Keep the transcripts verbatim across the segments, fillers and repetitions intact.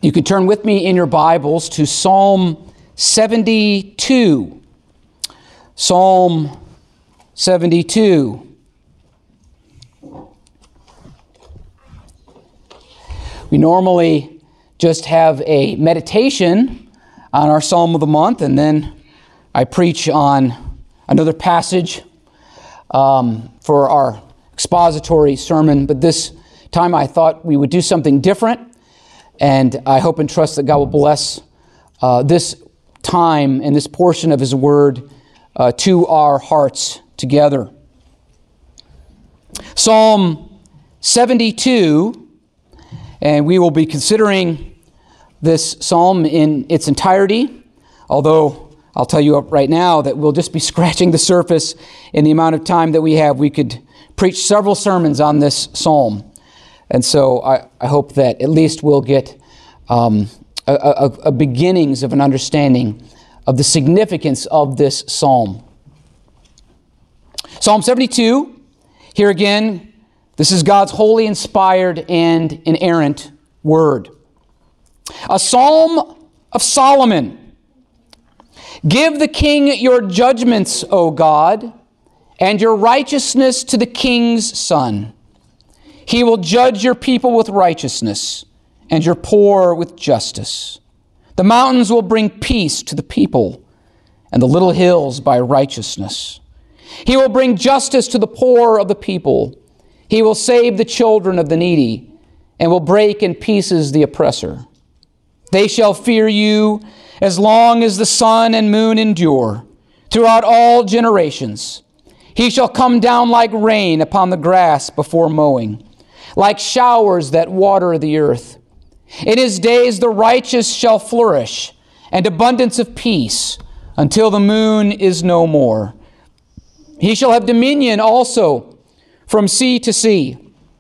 You could turn with me in your Bibles to Psalm seventy-two. Psalm seventy-two. We normally just have a meditation on our Psalm of the month, and then I preach on another passage um, for our expository sermon. But this time I thought we would do something different, and I hope and trust that God will bless uh, this time and this portion of His Word uh, to our hearts together. Psalm seventy-two, and we will be considering this psalm in its entirety, although I'll tell you right now that we'll just be scratching the surface in the amount of time that we have. We could preach several sermons on this psalm. And so I, I hope that at least we'll get um, a, a, a beginnings of an understanding of the significance of this psalm. Psalm seventy-two, here again, this is God's holy, inspired, and inerrant word. A psalm of Solomon. Give the king your judgments, O God, and your righteousness to the king's son. He will judge your people with righteousness, and your poor with justice. The mountains will bring peace to the people, and the little hills by righteousness. He will bring justice to the poor of the people. He will save the children of the needy, and will break in pieces the oppressor. They shall fear you as long as the sun and moon endure, throughout all generations. He shall come down like rain upon the grass before mowing, like showers that water the earth. In his days the righteous shall flourish, and abundance of peace, until the moon is no more. He shall have dominion also from sea to sea,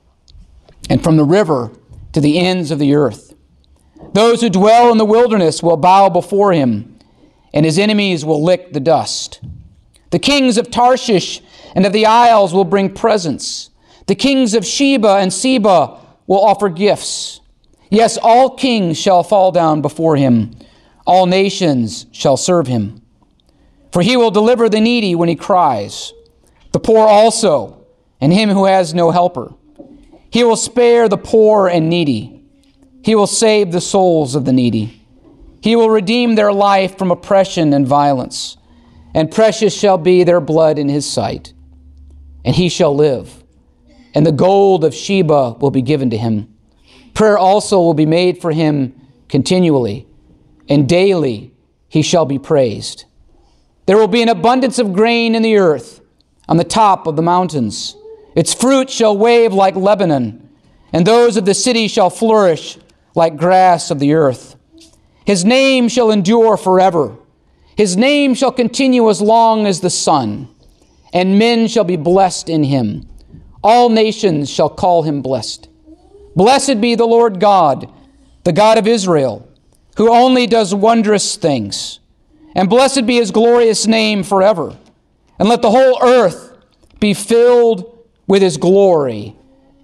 and from the river to the ends of the earth. Those who dwell in the wilderness will bow before him, and his enemies will lick the dust. The kings of Tarshish and of the isles will bring presents. The kings of Sheba and Seba will offer gifts. Yes, all kings shall fall down before him. All nations shall serve him. For he will deliver the needy when he cries, the poor also, and him who has no helper. He will spare the poor and needy. He will save the souls of the needy. He will redeem their life from oppression and violence, and precious shall be their blood in his sight. And he shall live, and the gold of Sheba will be given to him. Prayer also will be made for him continually, and daily he shall be praised. There will be an abundance of grain in the earth, on the top of the mountains. Its fruit shall wave like Lebanon, and those of the city shall flourish like grass of the earth. His name shall endure forever. His name shall continue as long as the sun, and men shall be blessed in him. All nations shall call him blessed. Blessed be the Lord God, the God of Israel, who only does wondrous things. And blessed be his glorious name forever. And let the whole earth be filled with his glory.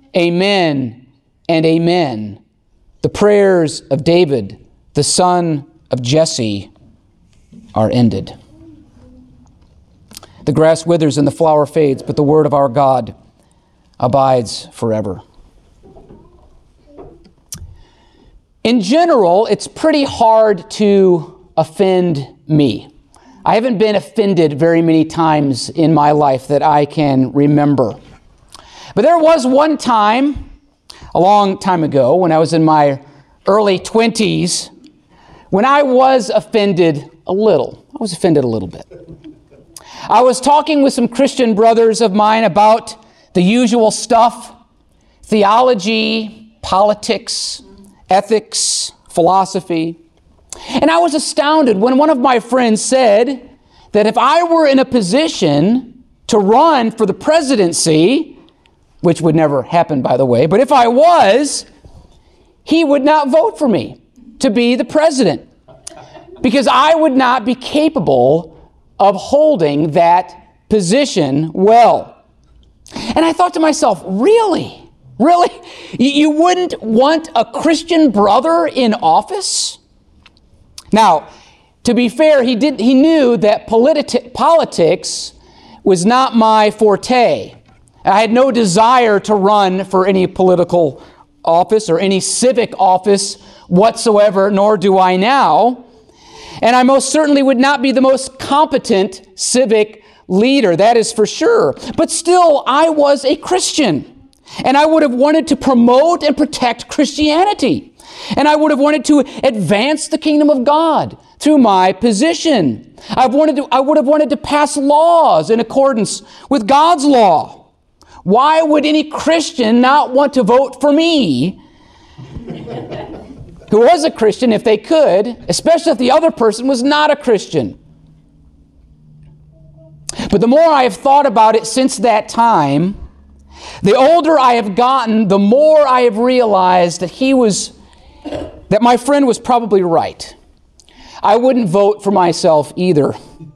Amen and amen. The prayers of David, the son of Jesse, are ended. The grass withers and the flower fades, but the word of our God abides forever. In general, it's pretty hard to offend me. I haven't been offended very many times in my life that I can remember. But there was one time, a long time ago, when I was in my early twenties, when I was offended a little. I was offended a little bit. I was talking with some Christian brothers of mine about the usual stuff: theology, politics, ethics, philosophy. And I was astounded when one of my friends said that if I were in a position to run for the presidency, which would never happen, by the way, but if I was, he would not vote for me to be the president because I would not be capable of holding that position well. And I thought to myself, really? Really? You wouldn't want a Christian brother in office? Now, to be fair, he did. He knew that politi- politics was not my forte. I had no desire to run for any political office or any civic office whatsoever, nor do I now. And I most certainly would not be the most competent civic leader, that is for sure. But still, I was a Christian, and I would have wanted to promote and protect Christianity. And I would have wanted to advance the kingdom of God through my position. I've wanted to, I would have wanted to pass laws in accordance with God's law. Why would any Christian not want to vote for me, who was a Christian, if they could, especially if the other person was not a Christian? But the more I have thought about it since that time, the older I have gotten, the more I have realized that he was, that my friend was probably right. I wouldn't vote for myself either.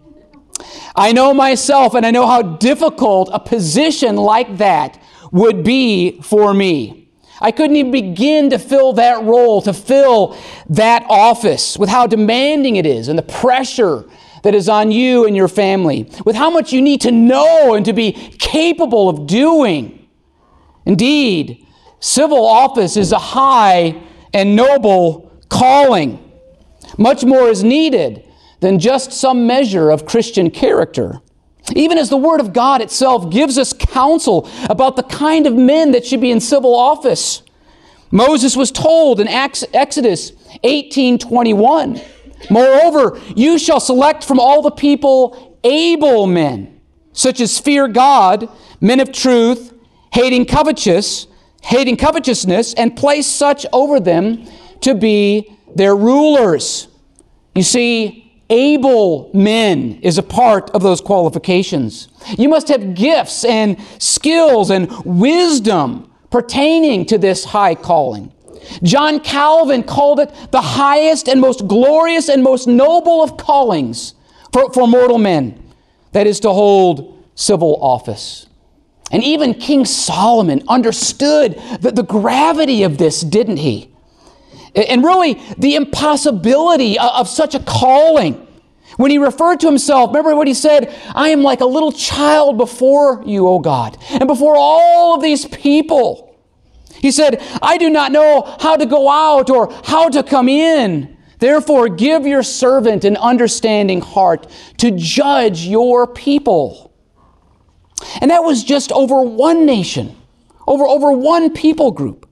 I know myself, and I know how difficult a position like that would be for me. I couldn't even begin to fill that role, to fill that office, with how demanding it is and the pressure that is on you and your family, with how much you need to know and to be capable of doing. Indeed, civil office is a high and noble calling. Much more is needed than just some measure of Christian character. Even as the Word of God itself gives us counsel about the kind of men that should be in civil office. Moses was told in Exodus eighteen twenty-one, "Moreover, you shall select from all the people able men, such as fear God, men of truth, hating covetous, hating covetousness, and place such over them to be their rulers." You see, able men is a part of those qualifications. You must have gifts and skills and wisdom pertaining to this high calling. John Calvin called it the highest and most glorious and most noble of callings for, for mortal men, that is to hold civil office. And even King Solomon understood the, the gravity of this, didn't he? And really, the impossibility of such a calling. When he referred to himself, remember what he said? "I am like a little child before you, O God, and before all of these people." He said, "I do not know how to go out or how to come in. Therefore, give your servant an understanding heart to judge your people." And that was just over one nation, over, over one people group.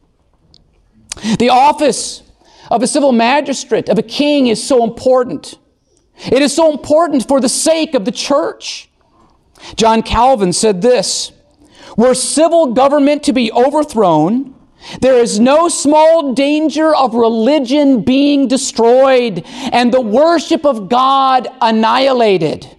The office of a civil magistrate, of a king, is so important. It is so important for the sake of the church. John Calvin said this, "Were civil government to be overthrown, there is no small danger of religion being destroyed and the worship of God annihilated."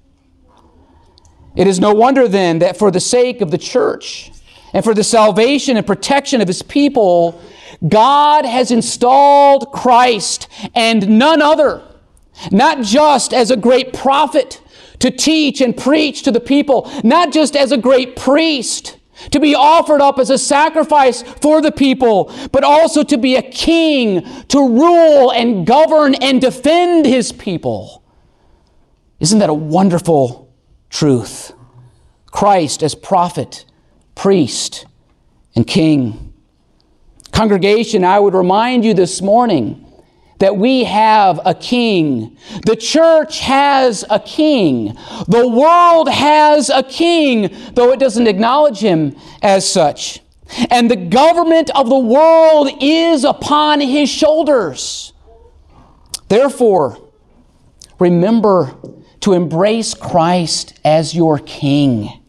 It is no wonder then that for the sake of the church and for the salvation and protection of His people, God has installed Christ and none other, not just as a great prophet to teach and preach to the people, not just as a great priest to be offered up as a sacrifice for the people, but also to be a king to rule and govern and defend His people. Isn't that a wonderful truth? Christ as prophet, priest, and king. Congregation, I would remind you this morning that we have a king. The church has a king. The world has a king, though it doesn't acknowledge him as such. And the government of the world is upon his shoulders. Therefore, remember to embrace Christ as your king.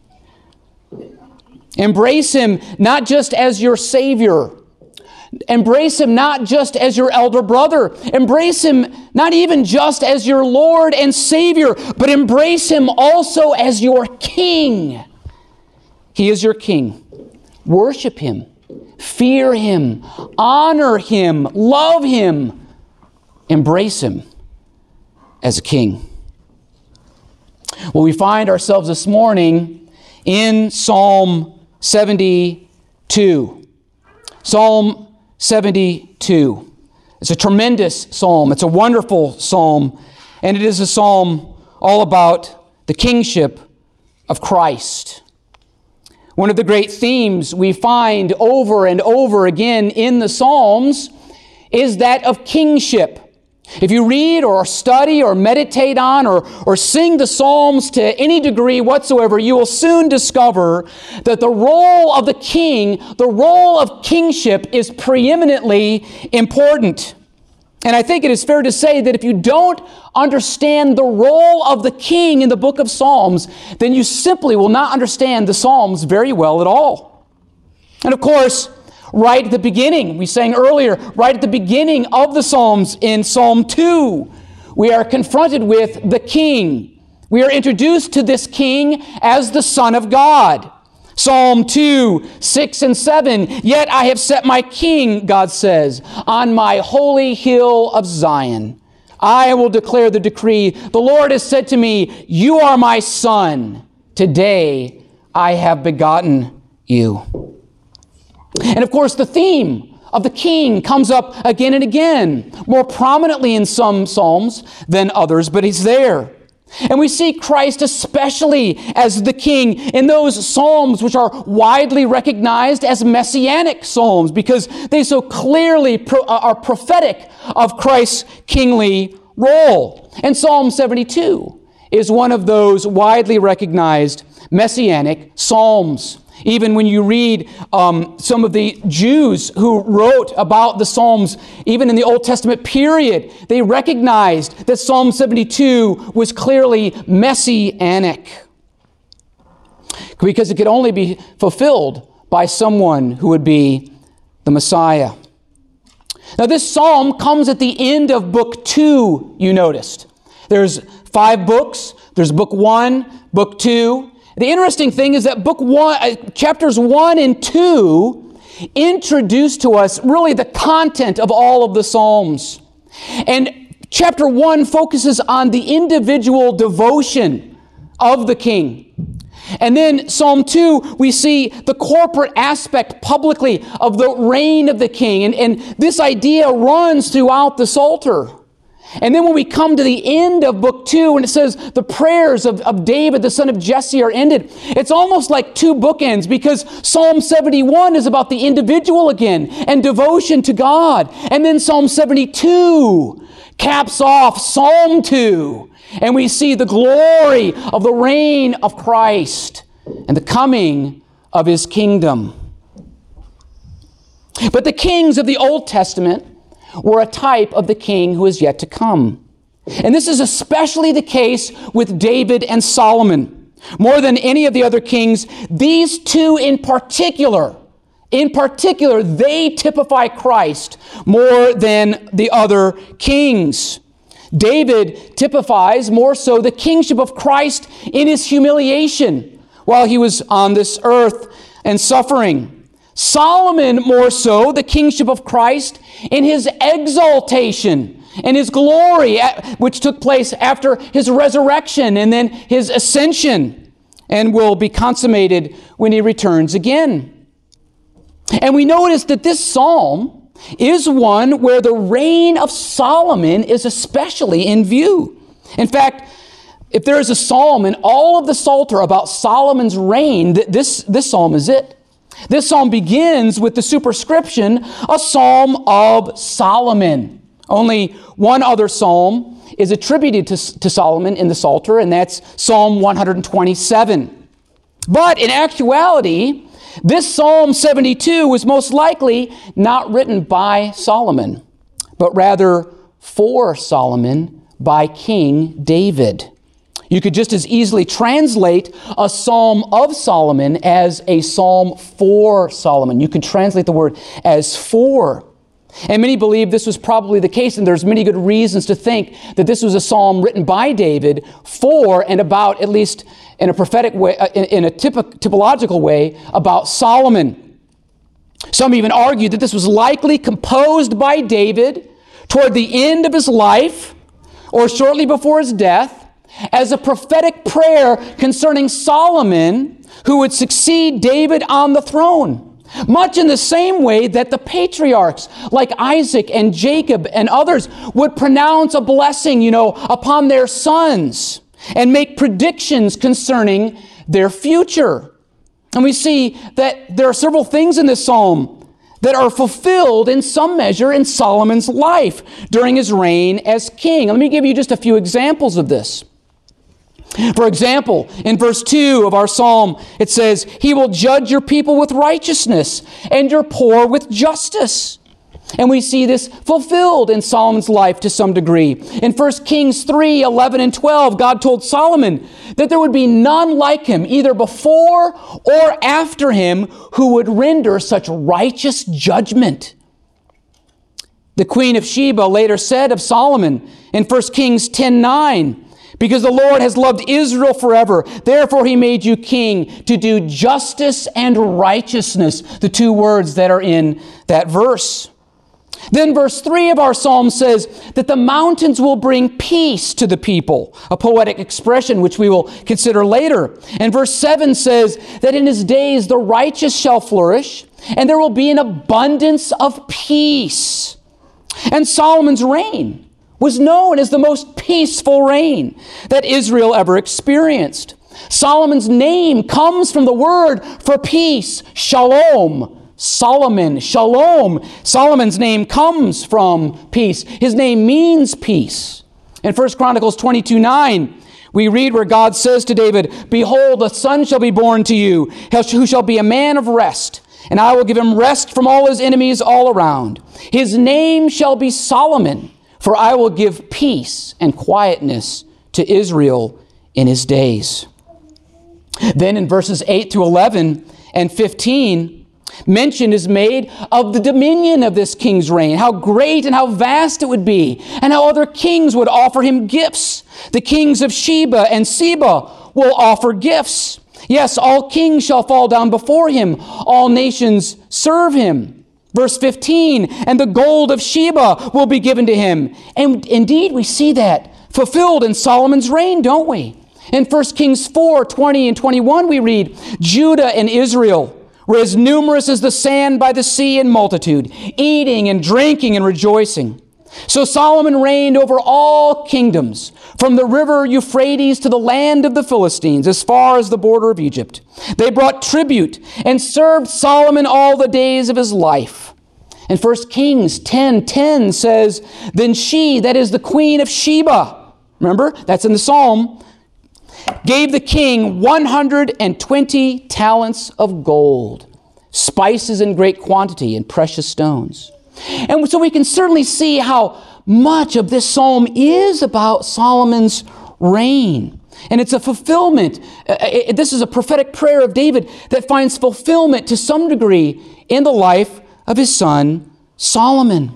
Embrace him not just as your Savior. Embrace him not just as your elder brother. Embrace him not even just as your Lord and Savior, but embrace him also as your king. He is your king. Worship him. Fear him. Honor him. Love him. Embrace him as a king. Well, we find ourselves this morning in Psalm seventy-three. two. Psalm seventy-two. It's a tremendous psalm. It's a wonderful psalm. And it is a psalm all about the kingship of Christ. One of the great themes we find over and over again in the Psalms is that of kingship. If you read or study or meditate on or, or sing the Psalms to any degree whatsoever, you will soon discover that the role of the king, the role of kingship, is preeminently important. And I think it is fair to say that if you don't understand the role of the king in the book of Psalms, then you simply will not understand the Psalms very well at all. And of course, right at the beginning, we sang earlier, right at the beginning of the Psalms in Psalm two, we are confronted with the king. We are introduced to this king as the Son of God. Psalm two, six and seven, yet I have set my king, God says, on my holy hill of Zion. I will declare the decree. The Lord has said to me, you are my son. Today I have begotten you. And of course, the theme of the king comes up again and again, more prominently in some psalms than others, but he's there. And we see Christ especially as the king in those psalms which are widely recognized as messianic psalms because they so clearly pro- are prophetic of Christ's kingly role. And Psalm seventy-two is one of those widely recognized messianic psalms. Even when you read um, some of the Jews who wrote about the Psalms, even in the Old Testament period, they recognized that Psalm seventy-two was clearly messianic because it could only be fulfilled by someone who would be the Messiah. Now, this psalm comes at the end of book two, you noticed. There's five books. There's book one, book two. The interesting thing is that book one, uh, chapters one and two introduce to us really the content of all of the Psalms. And chapter one focuses on the individual devotion of the king. And then Psalm two, we see the corporate aspect publicly of the reign of the king. And, and this idea runs throughout the Psalter. And then when we come to the end of book two, and it says the prayers of, of David, the son of Jesse, are ended, it's almost like two bookends because Psalm seventy-one is about the individual again and devotion to God. And then Psalm seventy-two caps off Psalm two. And we see the glory of the reign of Christ and the coming of his kingdom. But the kings of the Old Testament were a type of the king who is yet to come. And this is especially the case with David and Solomon. More than any of the other kings, these two in particular, in particular, they typify Christ more than the other kings. David typifies more so the kingship of Christ in his humiliation while he was on this earth and suffering. Solomon more so the kingship of Christ in his exaltation and his glory, which took place after his resurrection and then his ascension and will be consummated when he returns again. And we notice that this psalm is one where the reign of Solomon is especially in view. In fact, if there is a psalm in all of the Psalter about Solomon's reign, this, this psalm is it. This psalm begins with the superscription, a psalm of Solomon. Only one other psalm is attributed to, to Solomon in the Psalter, and that's Psalm one twenty-seven. But in actuality, this Psalm seventy-two was most likely not written by Solomon, but rather for Solomon by King David. You could just as easily translate a psalm of Solomon as a psalm for Solomon. You could translate the word as for. And many believe this was probably the case, and there's many good reasons to think that this was a psalm written by David for and about, at least in a prophetic way, in, in a typ- typological way, about Solomon. Some even argue that this was likely composed by David toward the end of his life or shortly before his death, as a prophetic prayer concerning Solomon, who would succeed David on the throne. Much in the same way that the patriarchs, like Isaac and Jacob and others, would pronounce a blessing, you know, upon their sons and make predictions concerning their future. And we see that there are several things in this psalm that are fulfilled in some measure in Solomon's life during his reign as king. Let me give you just a few examples of this. For example, in verse two of our psalm, it says, "He will judge your people with righteousness and your poor with justice." And we see this fulfilled in Solomon's life to some degree. In First Kings three, eleven and twelve, God told Solomon that there would be none like him, either before or after him, who would render such righteous judgment. The Queen of Sheba later said of Solomon in First Kings ten nine, "Because the Lord has loved Israel forever, therefore he made you king to do justice and righteousness," the two words that are in that verse. Then verse three of our psalm says that the mountains will bring peace to the people, a poetic expression which we will consider later. And verse seven says that in his days the righteous shall flourish, and there will be an abundance of peace. And Solomon's reign was known as the most peaceful reign that Israel ever experienced. Solomon's name comes from the word for peace, shalom. Solomon, shalom. Solomon's name comes from peace. His name means peace. In First Chronicles twenty-two nine, we read where God says to David, "Behold, a son shall be born to you, who shall be a man of rest, and I will give him rest from all his enemies all around. His name shall be Solomon, for I will give peace and quietness to Israel in his days." Then in verses eight to eleven and fifteen, mention is made of the dominion of this king's reign, how great and how vast it would be, and how other kings would offer him gifts. The kings of Sheba and Seba will offer gifts. Yes, all kings shall fall down before him. All nations serve him. Verse fifteen, "And the gold of Sheba will be given to him." And indeed, we see that fulfilled in Solomon's reign, don't we? In First Kings four, twenty and twenty-one, we read, "Judah and Israel were as numerous as the sand by the sea in multitude, eating and drinking and rejoicing. So Solomon reigned over all kingdoms, from the river Euphrates to the land of the Philistines, as far as the border of Egypt. They brought tribute and served Solomon all the days of his life." And First Kings ten ten says, "Then she," that is the Queen of Sheba, remember, that's in the Psalm, "gave the king one hundred twenty talents of gold, spices in great quantity, and precious stones." And so we can certainly see how much of this psalm is about Solomon's reign. And it's a fulfillment. This is a prophetic prayer of David that finds fulfillment to some degree in the life of his son Solomon.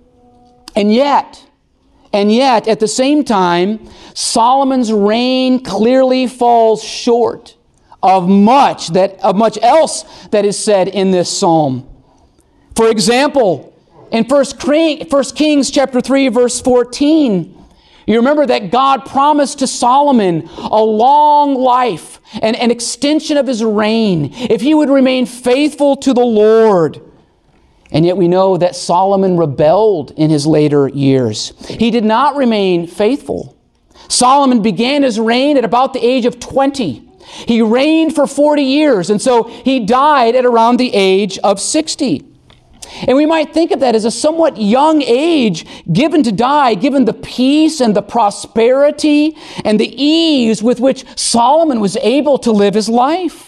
And yet, And yet, at the same time, Solomon's reign clearly falls short of much that of much else that is said in this psalm. For example, in First Kings chapter three, verse fourteen, you remember that God promised to Solomon a long life and an extension of his reign if he would remain faithful to the Lord. And yet we know that Solomon rebelled in his later years. He did not remain faithful. Solomon began his reign at about the age of twenty. He reigned for forty years, and so he died at around the age of sixty. And we might think of that as a somewhat young age given to die, given the peace and the prosperity and the ease with which Solomon was able to live his life.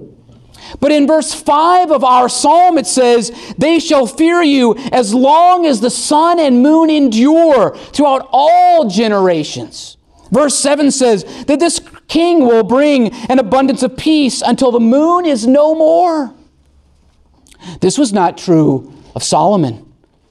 But in verse five of our psalm, it says, "They shall fear you as long as the sun and moon endure throughout all generations." Verse seven says that this king will bring an abundance of peace until the moon is no more. This was not true of Solomon.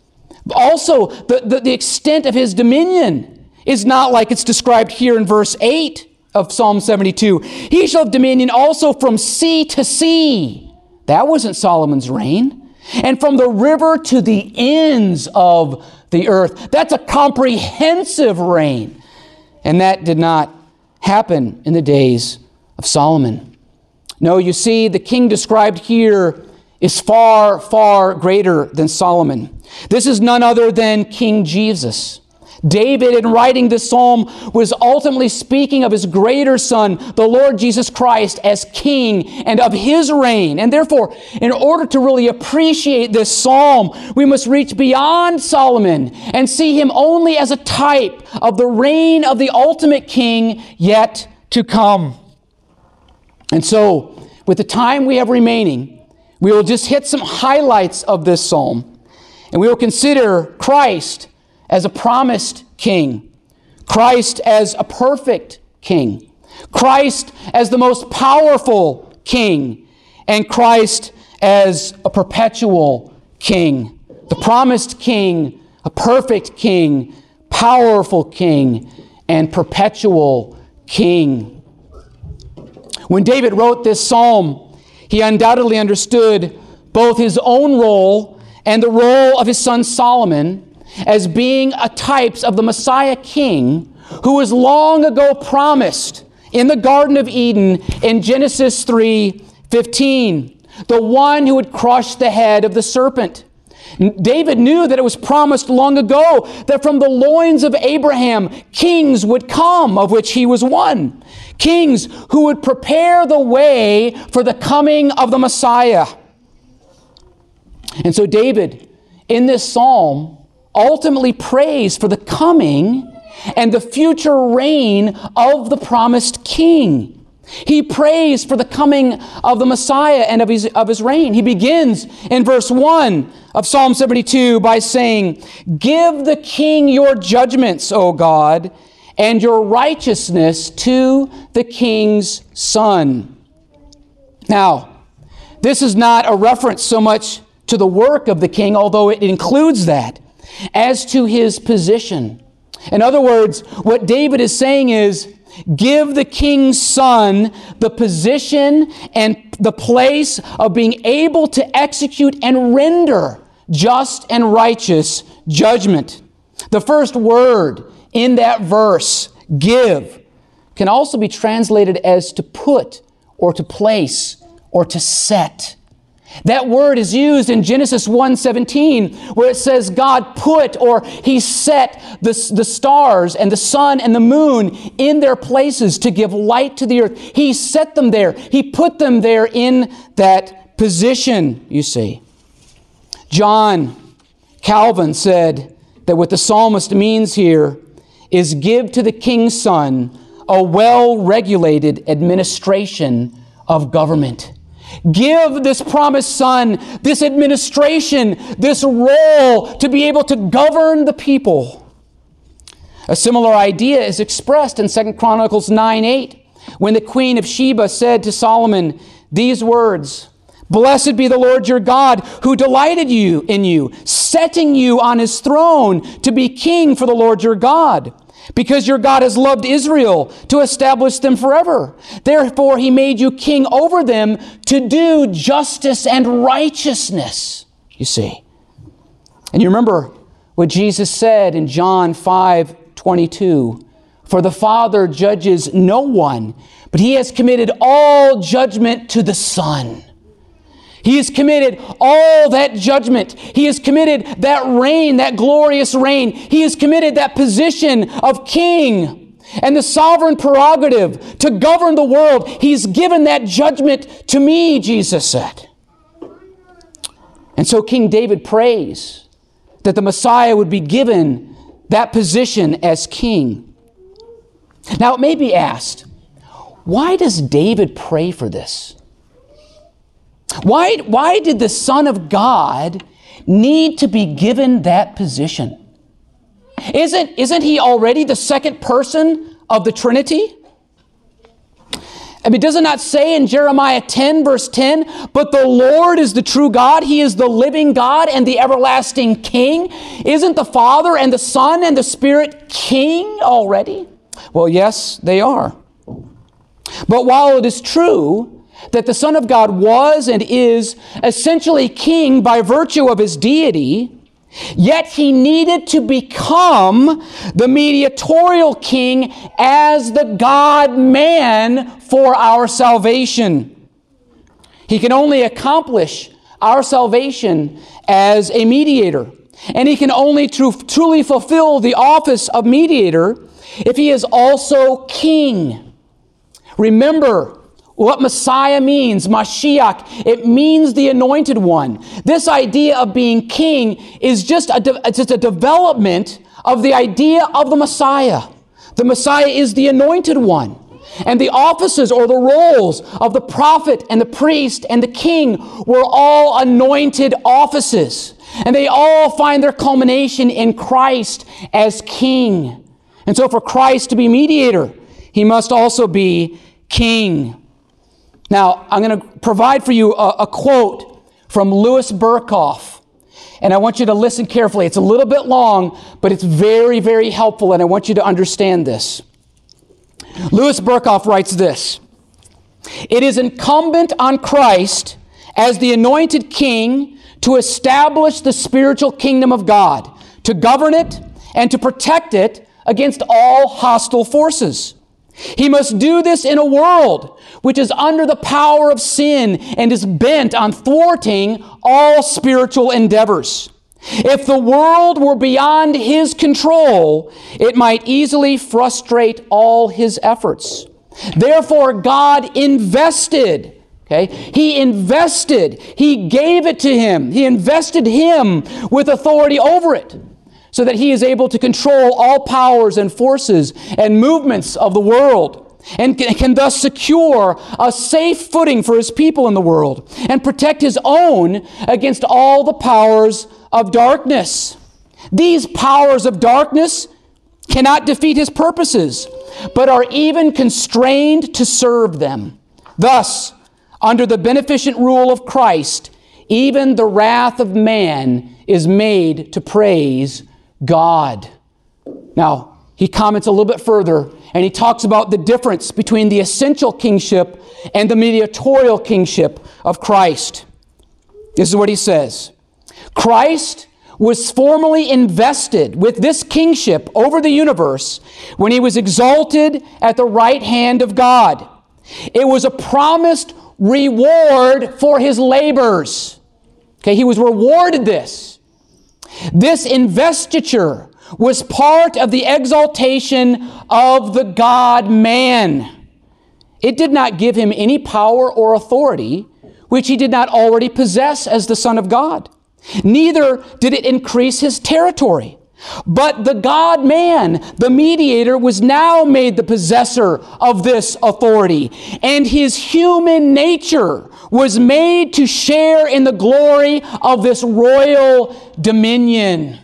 Also, the, the, the extent of his dominion is not like it's described here in verse eight. Of Psalm seventy-two. "He shall have dominion also from sea to sea." That wasn't Solomon's reign. "And from the river to the ends of the earth." That's a comprehensive reign. And that did not happen in the days of Solomon. No, you see, the king described here is far, far greater than Solomon. This is none other than King Jesus. David, in writing this psalm, was ultimately speaking of his greater Son, the Lord Jesus Christ, as King and of his reign. And therefore, in order to really appreciate this psalm, we must reach beyond Solomon and see him only as a type of the reign of the ultimate King yet to come. And so, with the time we have remaining, we will just hit some highlights of this psalm, and we will consider Christ as a promised King, Christ as a perfect King, Christ as the most powerful King, and Christ as a perpetual King. The promised King, a perfect King, powerful King, and perpetual King. When David wrote this psalm, he undoubtedly understood both his own role and the role of his son Solomon as being a types of the Messiah King who was long ago promised in the Garden of Eden in Genesis three fifteen, the one who would crush the head of the serpent. David knew that it was promised long ago that from the loins of Abraham, kings would come, of which he was one. Kings who would prepare the way for the coming of the Messiah. And so David, in this psalm, ultimately prays for the coming and the future reign of the promised King. He prays for the coming of the Messiah and of his, of his reign. He begins in verse one of Psalm seventy-two by saying, "Give the king your judgments, O God, and your righteousness to the king's son." Now, this is not a reference so much to the work of the king, although it includes that, as to his position. In other words, what David is saying is, give the king's son the position and the place of being able to execute and render just and righteous judgment. The first word in that verse, give, can also be translated as to put or to place or to set. That word is used in Genesis one seventeen, where it says God put, or He set the, the stars and the sun and the moon in their places to give light to the earth. He set them there. He put them there in that position, you see. John Calvin said that what the psalmist means here is give to the king's son a well-regulated administration of government. Give this promised son this administration, this role to be able to govern the people. A similar idea is expressed in Second Chronicles nine eight, when the queen of Sheba said to Solomon these words, "Blessed be the Lord your God, who delighted you in you, setting you on his throne to be king for the Lord your God. Because your God has loved Israel to establish them forever. Therefore he made you king over them to do justice and righteousness." You see. And you remember what Jesus said in John five twenty-two. "For the Father judges no one, but he has committed all judgment to the Son." He has committed all that judgment. He has committed that reign, that glorious reign. He has committed that position of king and the sovereign prerogative to govern the world. He's given that judgment to me, Jesus said. And so King David prays that the Messiah would be given that position as king. Now it may be asked, why does David pray for this? Why, why did the Son of God need to be given that position? Isn't, isn't he already the second person of the Trinity? I mean, does it not say in Jeremiah ten, verse ten, "But the Lord is the true God. He is the living God and the everlasting King"? Isn't the Father and the Son and the Spirit king already? Well, yes, they are. But while it is true that the Son of God was and is essentially king by virtue of his deity, yet he needed to become the mediatorial king as the God-man for our salvation. He can only accomplish our salvation as a mediator. And he can only tru- truly fulfill the office of mediator if he is also king. Remember what Messiah means, Mashiach. It means the anointed one. This idea of being king is just a, de- just a development of the idea of the Messiah. The Messiah is the anointed one. And the offices or the roles of the prophet and the priest and the king were all anointed offices. And they all find their culmination in Christ as king. And so for Christ to be mediator, he must also be king. Now, I'm going to provide for you a, a quote from Louis Berkhof. And I want you to listen carefully. It's a little bit long, but it's very, very helpful, and I want you to understand this. Louis Berkhof writes this: "It is incumbent on Christ as the anointed king to establish the spiritual kingdom of God, to govern it, and to protect it against all hostile forces. He must do this in a world which is under the power of sin and is bent on thwarting all spiritual endeavors. If the world were beyond his control, it might easily frustrate all his efforts. Therefore, God invested, okay, he invested, he gave it to him, he invested him with authority over it, so that he is able to control all powers and forces and movements of the world, and can thus secure a safe footing for his people in the world, and protect his own against all the powers of darkness. These powers of darkness cannot defeat his purposes, but are even constrained to serve them. Thus, under the beneficent rule of Christ, even the wrath of man is made to praise God." Now, he comments a little bit further, and he talks about the difference between the essential kingship and the mediatorial kingship of Christ. This is what he says: "Christ was formally invested with this kingship over the universe when he was exalted at the right hand of God. It was a promised reward for his labors." Okay, he was rewarded this. This investiture was part of the exaltation of the God-man. It did not give him any power or authority which he did not already possess as the Son of God. Neither did it increase his territory. But the God-man, the mediator, was now made the possessor of this authority, and his human nature was made to share in the glory of this royal dominion.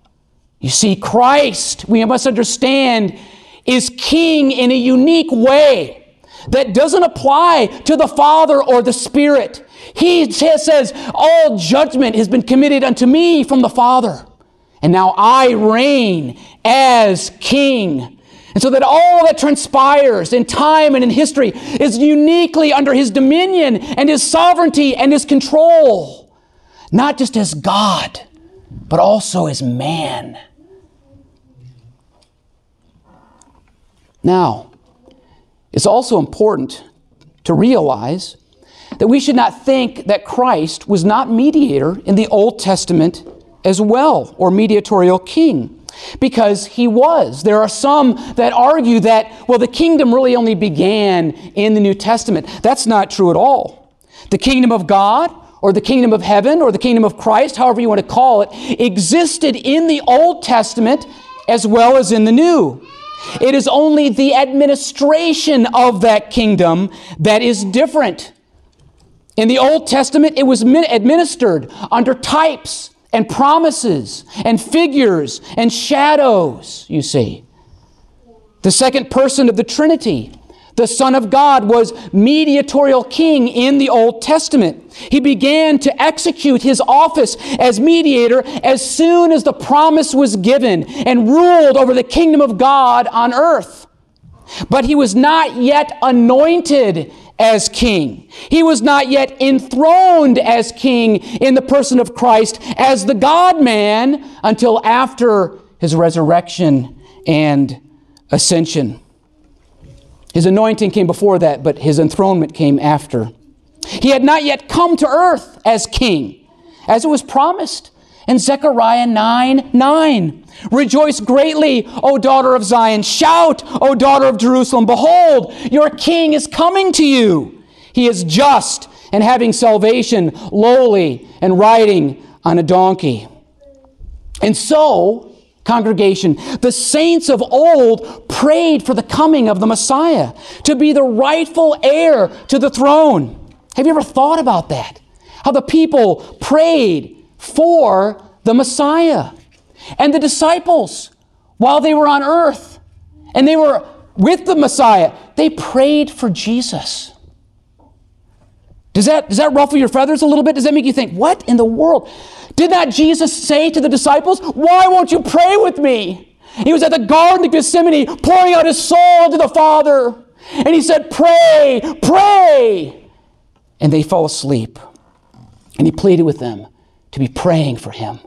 You see, Christ, we must understand, is king in a unique way that doesn't apply to the Father or the Spirit. He says, "All judgment has been committed unto me from the Father, and now I reign as king." And so that all that transpires in time and in history is uniquely under his dominion and his sovereignty and his control, not just as God, but also as man. Now, it's also important to realize that we should not think that Christ was not mediator in the Old Testament as well, or mediatorial king, because he was. There are some that argue that, well, the kingdom really only began in the New Testament. That's not true at all. The kingdom of God, or the kingdom of heaven, or the kingdom of Christ, however you want to call it, existed in the Old Testament as well as in the New. It is only the administration of that kingdom that is different. In the Old Testament, it was administered under types and promises and figures and shadows, you see. The second person of the Trinity, the Son of God, was mediatorial king in the Old Testament. He began to execute his office as mediator as soon as the promise was given and ruled over the kingdom of God on earth. But he was not yet anointed as king. He was not yet enthroned as king in the person of Christ as the God-man until after his resurrection and ascension. His anointing came before that, but his enthronement came after. He had not yet come to earth as king, as it was promised in Zechariah nine nine. Rejoice greatly, O daughter of Zion. Shout, O daughter of Jerusalem. Behold, your king is coming to you. He is just and having salvation, lowly and riding on a donkey. And so, congregation, the saints of old prayed for the coming of the Messiah to be the rightful heir to the throne. Have you ever thought about that? How the people prayed for the Messiah. And the disciples, while they were on earth and they were with the Messiah, they prayed for Jesus. Does that, does that ruffle your feathers a little bit? Does that make you think, what in the world? Did not Jesus say to the disciples, why won't you pray with me? He was at the Garden of Gethsemane pouring out his soul to the Father. And he said, pray, pray. And they fell asleep. And he pleaded with them to be praying for him.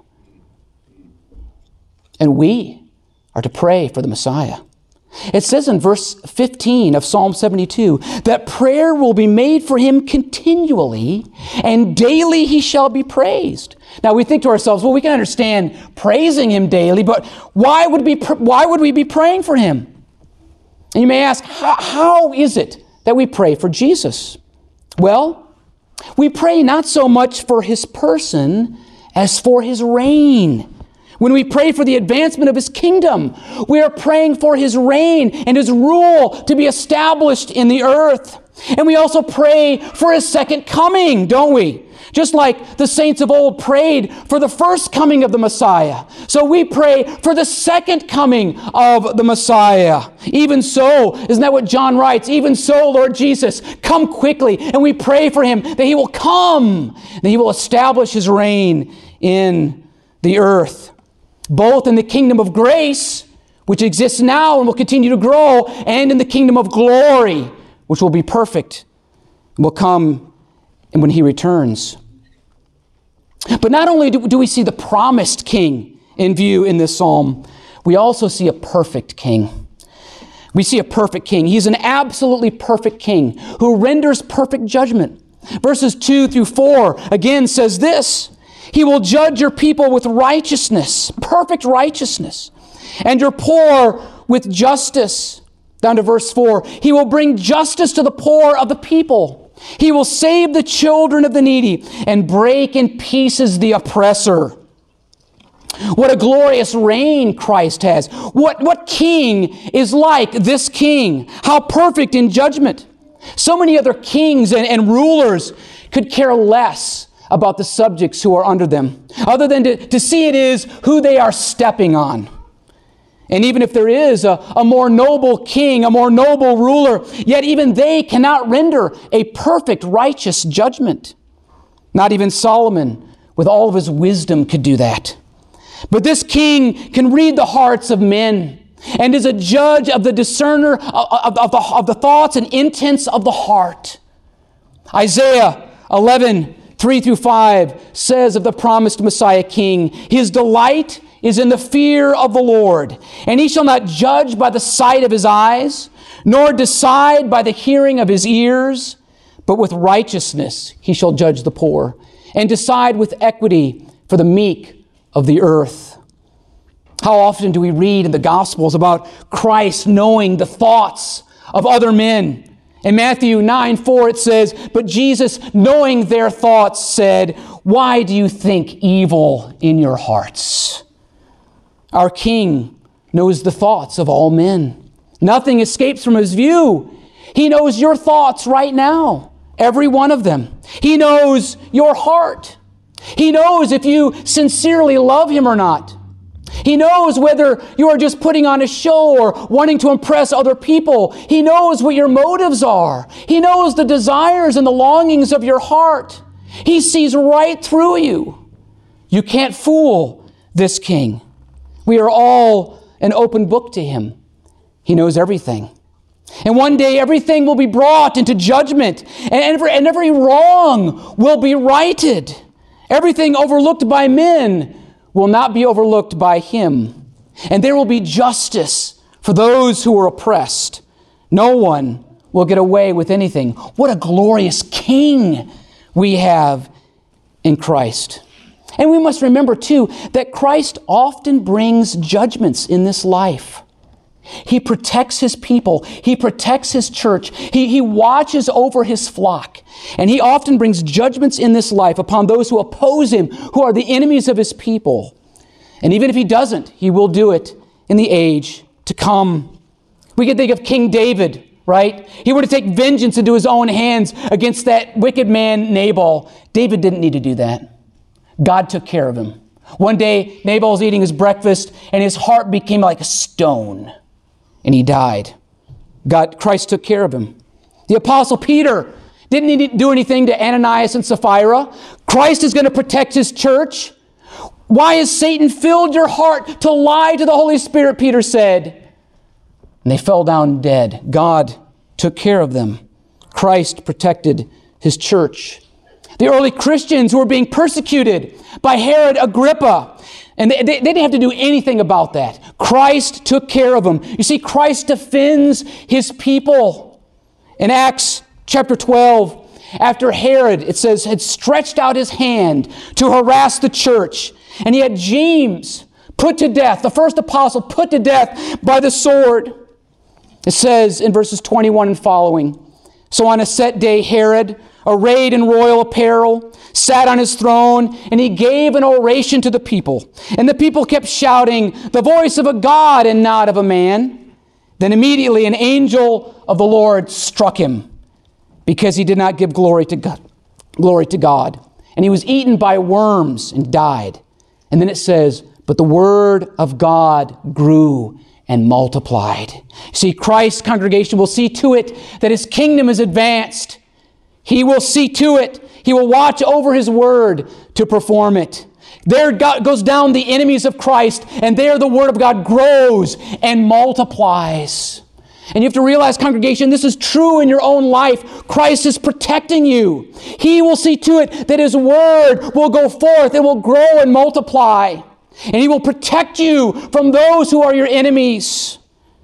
And we are to pray for the Messiah. It says in verse fifteen of Psalm seventy-two that prayer will be made for him continually, and daily he shall be praised. Now we think to ourselves, well, we can understand praising him daily, but why would we, why would we be praying for him? And you may ask, how, how is it that we pray for Jesus? Well, we pray not so much for his person as for his reign. When we pray for the advancement of his kingdom, we are praying for his reign and his rule to be established in the earth. And we also pray for his second coming, don't we? Just like the saints of old prayed for the first coming of the Messiah. So we pray for the second coming of the Messiah. Even so, isn't that what John writes? Even so, Lord Jesus, come quickly. And we pray for him that he will come, that he will establish his reign in the earth. Both in the kingdom of grace, which exists now and will continue to grow, and in the kingdom of glory, which will be perfect and will come when he returns. But not only do we see the promised king in view in this psalm, we also see a perfect king. We see a perfect king. He's an absolutely perfect king who renders perfect judgment. Verses two through four again says this: he will judge your people with righteousness, perfect righteousness, and your poor with justice. Down to verse four. He will bring justice to the poor of the people. He will save the children of the needy and break in pieces the oppressor. What a glorious reign Christ has. What, what king is like this king? How perfect in judgment. So many other kings and, and rulers could care less about the subjects who are under them, other than to, to see it is who they are stepping on. And even if there is a, a more noble king, a more noble ruler, yet even they cannot render a perfect righteous judgment. Not even Solomon, with all of his wisdom, could do that. But this king can read the hearts of men and is a judge of the discerner of, of, of, the, of the thoughts and intents of the heart. Isaiah eleven, three through five says of the promised Messiah king, his delight is in the fear of the Lord, and he shall not judge by the sight of his eyes, nor decide by the hearing of his ears, but with righteousness he shall judge the poor, and decide with equity for the meek of the earth. How often do we read in the Gospels about Christ knowing the thoughts of other men? In Matthew nine four it says, but Jesus, knowing their thoughts, said, why do you think evil in your hearts? Our King knows the thoughts of all men. Nothing escapes from his view. He knows your thoughts right now, every one of them. He knows your heart. He knows if you sincerely love him or not. He knows whether you are just putting on a show or wanting to impress other people. He knows what your motives are. He knows the desires and the longings of your heart. He sees right through you. You can't fool this king. We are all an open book to him. He knows everything. And one day everything will be brought into judgment, and every, and every wrong will be righted. Everything overlooked by men will not be overlooked by him. And there will be justice for those who are oppressed. No one will get away with anything. What a glorious King we have in Christ. And we must remember, too, that Christ often brings judgments in this life. He protects His people. He protects His church. He, he watches over His flock. And He often brings judgments in this life upon those who oppose Him, who are the enemies of His people. And even if He doesn't, He will do it in the age to come. We can think of King David, right? He were to take vengeance into his own hands against that wicked man Nabal. David didn't need to do that. God took care of him. One day, Nabal was eating his breakfast, and his heart became like a stone, and he died. God, Christ took care of him. The Apostle Peter didn't need to do anything to Ananias and Sapphira. Christ is going to protect His church. Why has Satan filled your heart to lie to the Holy Spirit, Peter said. And they fell down dead. God took care of them. Christ protected His church. The early Christians who were being persecuted by Herod Agrippa, and they, they, they didn't have to do anything about that. Christ took care of them. You see, Christ defends His people. In Acts chapter twelve, after Herod, it says, had stretched out his hand to harass the church, and he had James put to death, the first apostle put to death by the sword. It says in verses twenty-one and following, so on a set day, Herod, arrayed in royal apparel, sat on his throne, and he gave an oration to the people. And the people kept shouting, the voice of a God and not of a man. Then immediately an angel of the Lord struck him, because he did not give glory to God. Glory to God. And he was eaten by worms and died. And then it says, but the word of God grew and multiplied. See, Christ's congregation will see to it that His kingdom is advanced. He will see to it. He will watch over His word to perform it. There goes down the enemies of Christ, and there the word of God grows and multiplies. And you have to realize, congregation, this is true in your own life. Christ is protecting you. He will see to it that His word will go forth. It will grow and multiply. And He will protect you from those who are your enemies.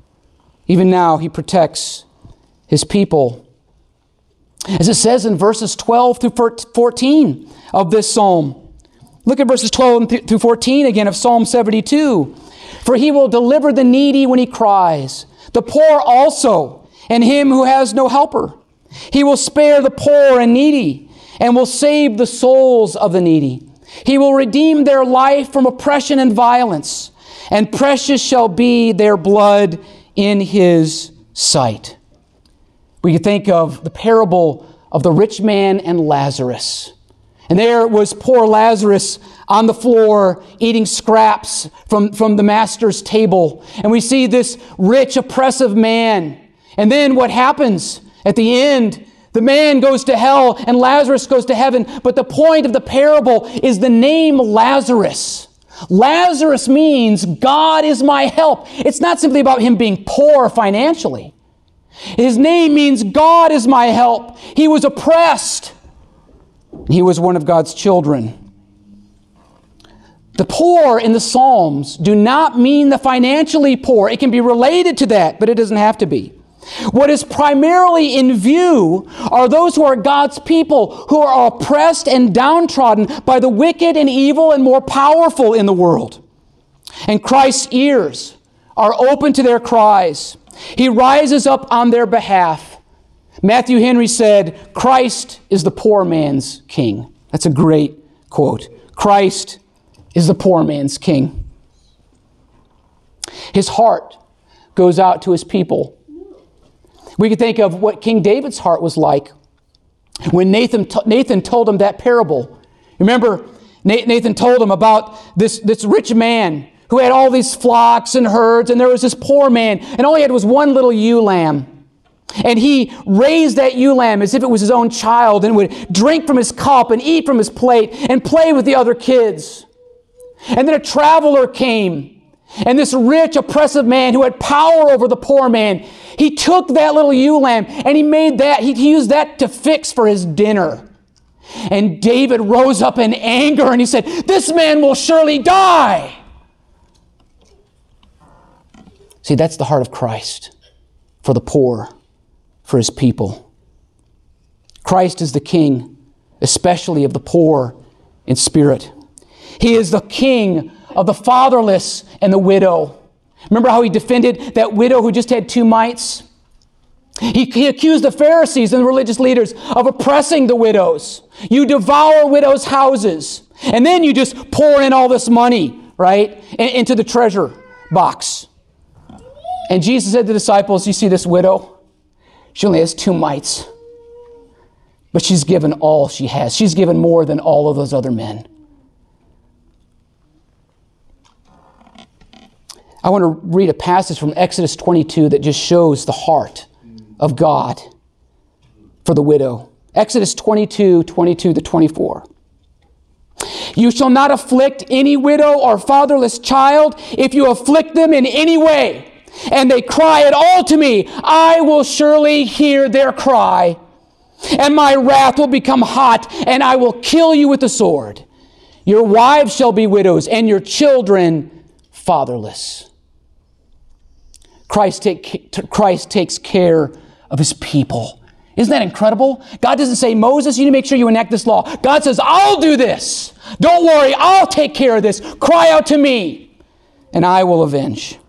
Even now, He protects His people. As it says in verses twelve through fourteen of this psalm. Look at verses twelve through fourteen again of Psalm seventy-two. For He will deliver the needy when he cries, the poor also, and him who has no helper. He will spare the poor and needy, and will save the souls of the needy. He will redeem their life from oppression and violence, and precious shall be their blood in His sight. We could think of the parable of the rich man and Lazarus. And there was poor Lazarus on the floor eating scraps from, from the master's table. And we see this rich, oppressive man. And then what happens at the end? The man goes to hell and Lazarus goes to heaven. But the point of the parable is the name Lazarus. Lazarus means God is my help. It's not simply about him being poor financially. His name means God is my help. He was oppressed. He was one of God's children. The poor in the Psalms do not mean the financially poor. It can be related to that, but it doesn't have to be. What is primarily in view are those who are God's people, who are oppressed and downtrodden by the wicked and evil and more powerful in the world. And Christ's ears are open to their cries. He rises up on their behalf. Matthew Henry said, Christ is the poor man's king. That's a great quote. Christ is the poor man's king. His heart goes out to His people. We could think of what King David's heart was like when Nathan, t- Nathan told him that parable. Remember, Nathan told him about this, this rich man who had all these flocks and herds, and there was this poor man, and all he had was one little ewe lamb. And he raised that ewe lamb as if it was his own child, and would drink from his cup and eat from his plate and play with the other kids. And then a traveler came. And this rich, oppressive man who had power over the poor man, he took that little ewe lamb and he made that, he, he used that to fix for his dinner. And David rose up in anger and he said, this man will surely die. See, that's the heart of Christ for the poor, for his people. Christ is the king, especially of the poor in spirit. He is the king of the fatherless and the widow. Remember how he defended that widow who just had two mites? He, he accused the Pharisees and the religious leaders of oppressing the widows. You devour widows' houses, and then you just pour in all this money, right, into the treasure box. And Jesus said to the disciples, you see this widow? She only has two mites. But she's given all she has. She's given more than all of those other men. I want to read a passage from Exodus twenty-two that just shows the heart of God for the widow. Exodus twenty-two, twenty-two to twenty-four. You shall not afflict any widow or fatherless child. If you afflict them in any way, and they cry at all to me, I will surely hear their cry, and my wrath will become hot, and I will kill you with the sword. Your wives shall be widows, and your children fatherless. Christ, take, Christ takes care of his people. Isn't that incredible? God doesn't say, Moses, you need to make sure you enact this law. God says, I'll do this. Don't worry, I'll take care of this. Cry out to me, and I will avenge.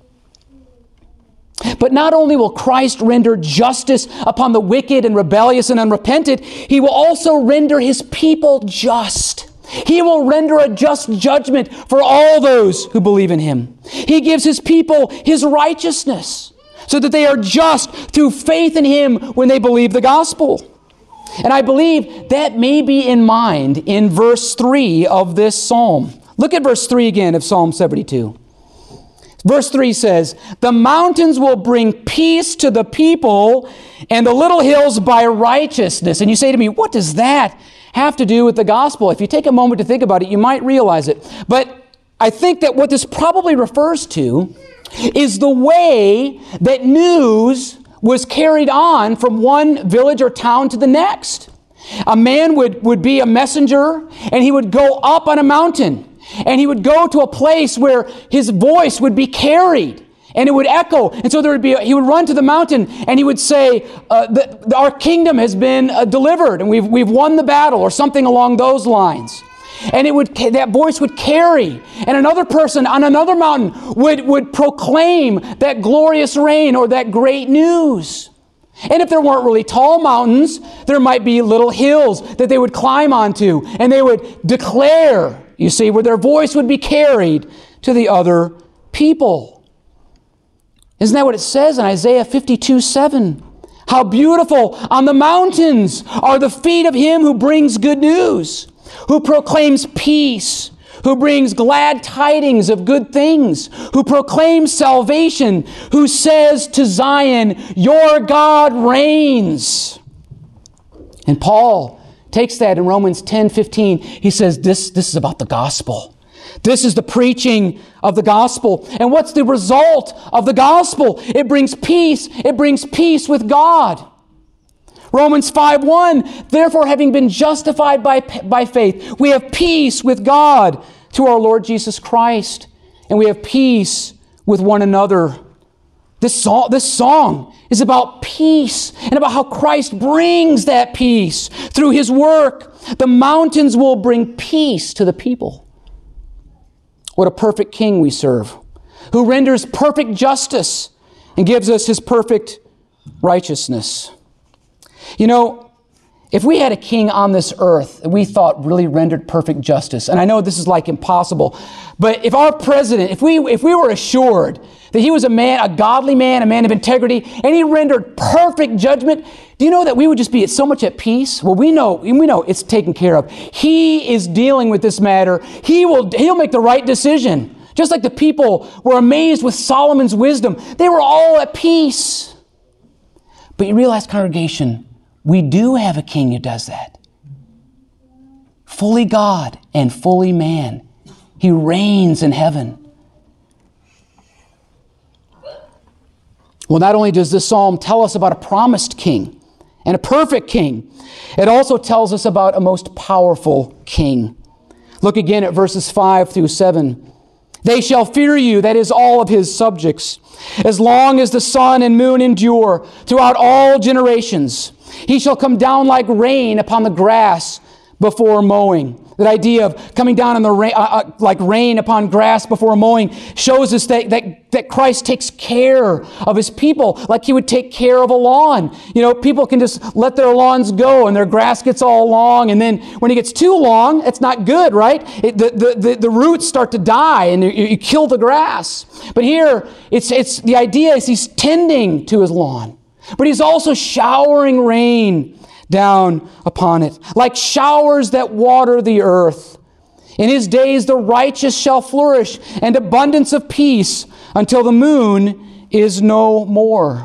But not only will Christ render justice upon the wicked and rebellious and unrepentant, he will also render his people just. He will render a just judgment for all those who believe in him. He gives his people his righteousness so that they are just through faith in him when they believe the gospel. And I believe that may be in mind in verse three of this psalm. Look at verse three again of Psalm seventy-two. Verse three says, the mountains will bring peace to the people, and the little hills by righteousness. And you say to me, what does that have to do with the gospel? If you take a moment to think about it, you might realize it. But I think that what this probably refers to is the way that news was carried on from one village or town to the next. A man would, would be a messenger, and he would go up on a mountain. And he would go to a place where his voice would be carried and it would echo. And so there would be, a, he would run to the mountain and he would say, uh, the, the, our kingdom has been uh, delivered and we've, we've won the battle, or something along those lines. And it would, that voice would carry. And another person on another mountain would, would proclaim that glorious reign or that great news. And if there weren't really tall mountains, there might be little hills that they would climb onto, and they would declare, you see, where their voice would be carried to the other people. Isn't that what it says in Isaiah fifty-two seven? How beautiful on the mountains are the feet of him who brings good news, who proclaims peace, who brings glad tidings of good things, who proclaims salvation, who says to Zion, your God reigns. And Paul takes that in Romans ten fifteen. He says, this, this is about the gospel. This is the preaching of the gospel. And what's the result of the gospel? It brings peace. It brings peace with God. Romans five one, therefore, having been justified by, by faith, we have peace with God through our Lord Jesus Christ. And we have peace with one another. This song, this song is about peace and about how Christ brings that peace through his work. The mountains will bring peace to the people. What a perfect king we serve, who renders perfect justice and gives us his perfect righteousness. You know, if we had a king on this earth that we thought really rendered perfect justice, and I know this is like impossible, but if our president, if we if we were assured that he was a man, a godly man, a man of integrity, and he rendered perfect judgment, do you know that we would just be so much at peace? Well, we know, we know it's taken care of. He is dealing with this matter. He will, he'll make the right decision. Just like the people were amazed with Solomon's wisdom. They were all at peace. But you realize, congregation, we do have a king who does that. Fully God and fully man. He reigns in heaven. Well, not only does this psalm tell us about a promised king and a perfect king, it also tells us about a most powerful king. Look again at verses five through seven. They shall fear you, that is, all of his subjects, as long as the sun and moon endure throughout all generations. He shall come down like rain upon the grass before mowing. That idea of coming down in the rain, uh, uh, like rain upon grass before mowing shows us that, that, that Christ takes care of his people like he would take care of a lawn. You know, people can just let their lawns go and their grass gets all long, and then when it gets too long, it's not good, right? It, the, the, the, the roots start to die and you, you kill the grass. But here, it's, it's the idea is he's tending to his lawn, but he's also showering rain down upon it, like showers that water the earth. In his days the righteous shall flourish, and abundance of peace until the moon is no more.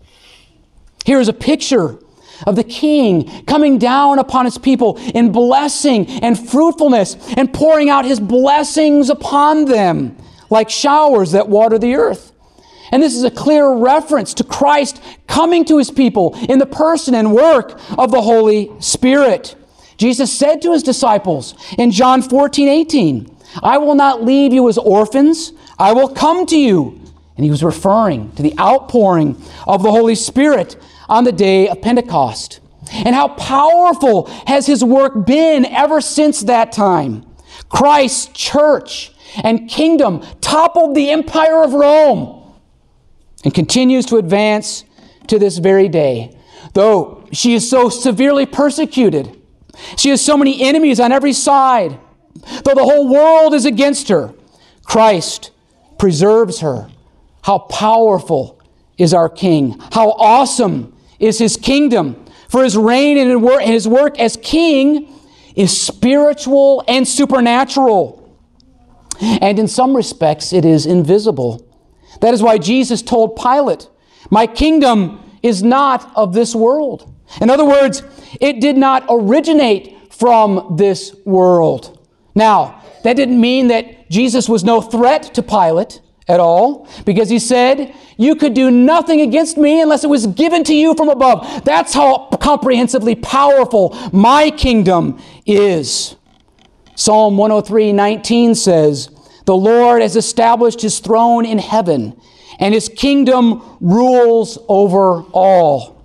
Here is a picture of the King coming down upon his people in blessing and fruitfulness and pouring out his blessings upon them like showers that water the earth. And this is a clear reference to Christ coming to his people in the person and work of the Holy Spirit. Jesus said to his disciples in John fourteen eighteen, I will not leave you as orphans, I will come to you. And he was referring to the outpouring of the Holy Spirit on the day of Pentecost. And how powerful has his work been ever since that time. Christ's church and kingdom toppled the empire of Rome and continues to advance to this very day. Though she is so severely persecuted, she has so many enemies on every side, though the whole world is against her, Christ preserves her. How powerful is our King. How awesome is his kingdom. For his reign and his work as King is spiritual and supernatural. And in some respects, it is invisible. That is why Jesus told Pilate, my kingdom is not of this world. In other words, it did not originate from this world. Now, that didn't mean that Jesus was no threat to Pilate at all, because he said, you could do nothing against me unless it was given to you from above. That's how comprehensively powerful my kingdom is. Psalm one oh three nineteen says, the Lord has established his throne in heaven, and his kingdom rules over all.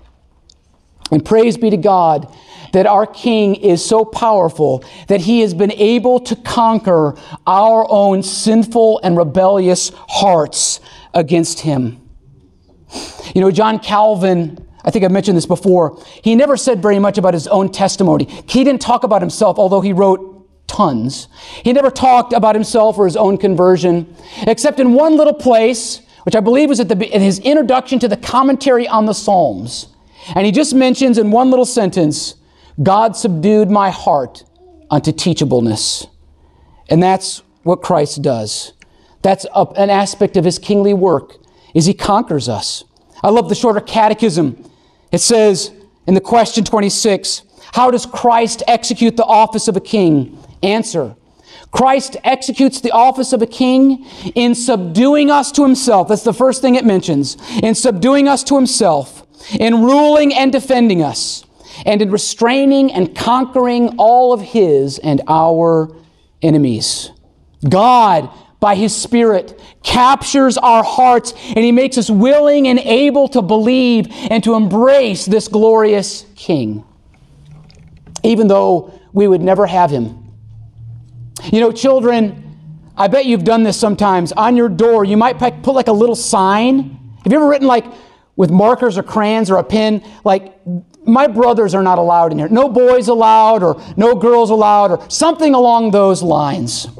And praise be to God that our King is so powerful that he has been able to conquer our own sinful and rebellious hearts against him. You know, John Calvin, I think I've mentioned this before, he never said very much about his own testimony. He didn't talk about himself, although he wrote tons. He never talked about himself or his own conversion, except in one little place, which I believe was at the, in his introduction to the commentary on the Psalms. And he just mentions in one little sentence, God subdued my heart unto teachableness. And that's what Christ does. That's a, an aspect of his kingly work, is he conquers us. I love the Shorter Catechism. It says in the question twenty-six, how does Christ execute the office of a king? Answer, Christ executes the office of a king in subduing us to himself. That's the first thing it mentions. In subduing us to himself, in ruling and defending us, and in restraining and conquering all of his and our enemies. God, by his Spirit, captures our hearts, and he makes us willing and able to believe and to embrace this glorious King, even though we would never have him. You know, children, I bet you've done this sometimes. On your door, you might put like a little sign. Have you ever written like with markers or crayons or a pen, like, my brothers are not allowed in here. No boys allowed, or no girls allowed, or something along those lines.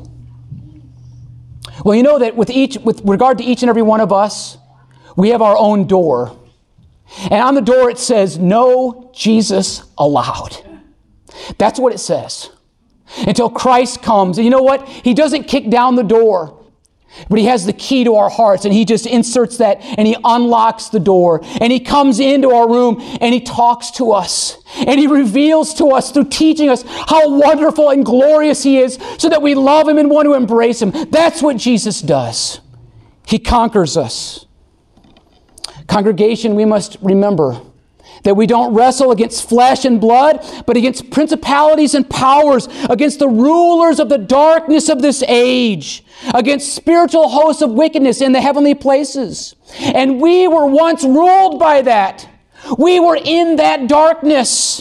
Well, you know that with each, with regard to each and every one of us, we have our own door. And on the door it says, no Jesus allowed. That's what it says. Until Christ comes. And you know what? He doesn't kick down the door, but he has the key to our hearts, and he just inserts that and he unlocks the door, and he comes into our room and he talks to us, and he reveals to us through teaching us how wonderful and glorious he is, so that we love him and want to embrace him. That's what Jesus does. He conquers us. Congregation, we must remember that we don't wrestle against flesh and blood, but against principalities and powers, against the rulers of the darkness of this age, against spiritual hosts of wickedness in the heavenly places. And we were once ruled by that. We were in that darkness.